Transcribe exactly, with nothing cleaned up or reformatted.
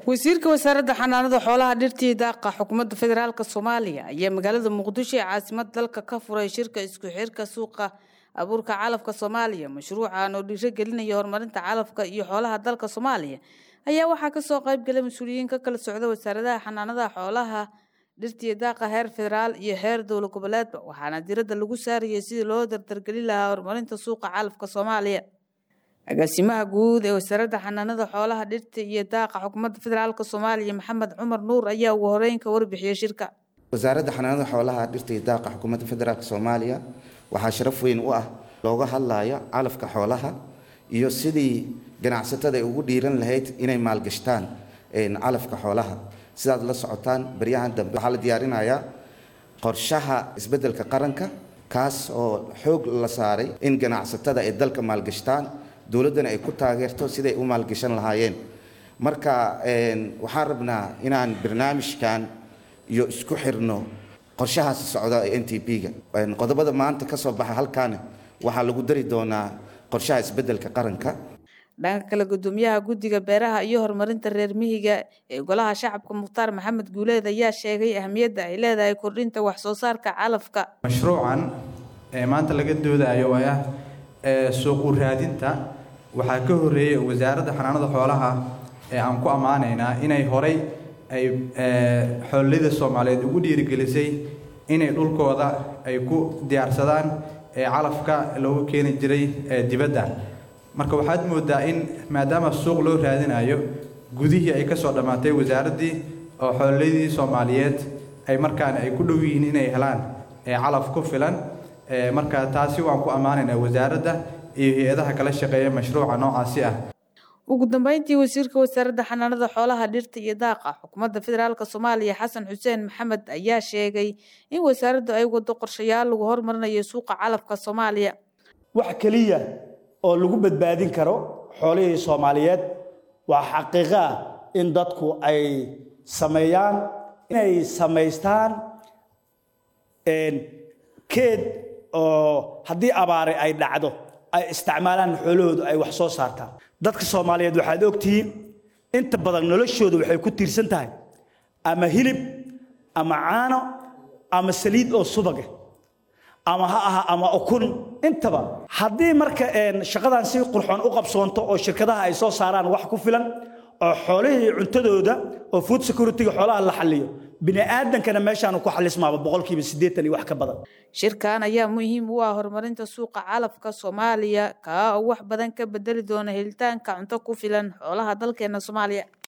wasiirka wasaaradda xanaanada xoolaha dhirta iyo daaqa xukuumadda federaalka Soomaaliya ayaa magaalada Muqdisho ee caasimadda dalka ka furay shirka isku xirka suuqa abuurka calafka Soomaaliya. Mashruucan oo dhiirigelinaya horumarinta calafka iyo xoolaha dalka Soomaaliya ayaa waxaa ka soo qayb galay mas'uuliyiin ka kala socda wasaaradda xanaanada xoolaha dhirta iyo daaqa heer federaal iyo heer dowlad goboleed, waxaana diiradda lagu saarayay sidii loo dardargelin lahaa horumarinta suuqa calafka Soomaaliya. agaasimaha guud ee wasaaradda xanaanada xoolaha dhirta iyo daaqa xukuumadda federaalka Soomaaliya Maxamed Cumar Nuur ayaa ugu horeyn ka warbixiyay shirka. wasaaradda xanaanada xoolaha dhirta iyo daaqa xukuumadda federaalka Soomaaliya waxaa sharaf weyn u ah looga hadlayo calafka xoolaha iyo sidii ganacsatada ay ugu dhiiran lahayd inay maalgashtaan een calafka xoolaha. sidaad la socotaan baryahan dambe waxaa la diyaarinayaa qorshaha isbeddelka qaranka kaas oo xoog la saaray in ganacsatada ay dalka maalgashtaan dawladana ay ku taageerto siday u maalgashan lahaayeen. marka een waxaan rabnaa inaan barnaamijkan iyo isku xirno qorshahaas socda ee N T P-ga. een qodobada maanta ka soo baxa halkaan waxaa lagu dari doonaa qorshaha isbeddelka qaranka. dhanka kale gudoomiyaha guddiga beeraha iyo horumarinta reer miyiga ee golaha shacabka Mukhtaar Maxamed Guuleed ayaa sheegay ahmiyadda ay leedahay kordhinta wax soo saarka calafka. mashruucan ee maanta laga doodayo waa ee suuq u raadinta waxaa ka horeeyay wasaaradda xanaanada xoolaha ee aan ku amaanaynaa inay horay ay xoolida Soomaaliyeed ugu dhiirigelisay inay dhulkooda ay ku diyaarsadaan ee calafka loogu keeni jiray dibadda. marka waxaad moodaa in maadaama suuq loo raadinayo gudihii ay ka soo dhamaatay wasaaraddii oo xoolidii Soomaaliyeed ay markaan ay ku dhow yihiin inay helaan ee calaf ku filan. ee marka taasi waan ku amaanaynaa wasaaradda iyo hay'adaha kala shaqeeya mashruuca noocaasi ah. ugu dambeyntii wasiirka wasaaradda xanaanada xoolaha dhirta iyo daaqa xukuumadda federaalka Soomaaliya Xasan Xuseen Maxamed ayaa sheegay in wasaaraddu ay wado qorshayaal lagu horumarinayo suuqa calafka Soomaaliya. wax kaliya oo lagu badbaadin karo xoolihii Soomaaliyeed waa xaqiiqo ah in dadku ay sameeyaan inay sameystaan een keed oo haddii abaare ay dhacdo ay isticmaalaan xoolahoodu ay wax soo saartaan. dadka Soomaaliyeed waxaad ogtihiin inta badan noloshoodu waxay ku tiirsan tahay ama hilib ama caano ama saliid oo subag ah ama ha aha ama ukun intaba. haddii marka een shaqadan si qurxoon u qabsoonto oo shirkadaha ay soo saaraan wax ku filan oo xoolihii cuntadooda oo food security-ga xoolaha la xalliyo bini aadankana meeshaan ku xalismaaba boqolkiiba siddeetan iyo wax ka badan. shirkan ayaa muhiim u ah horumarinta suuqa calafka Soomaaliya ka oo wax badan ka bedeli doona helitaanka cunto ku filan xoolaha dalkeena Soomaaliya.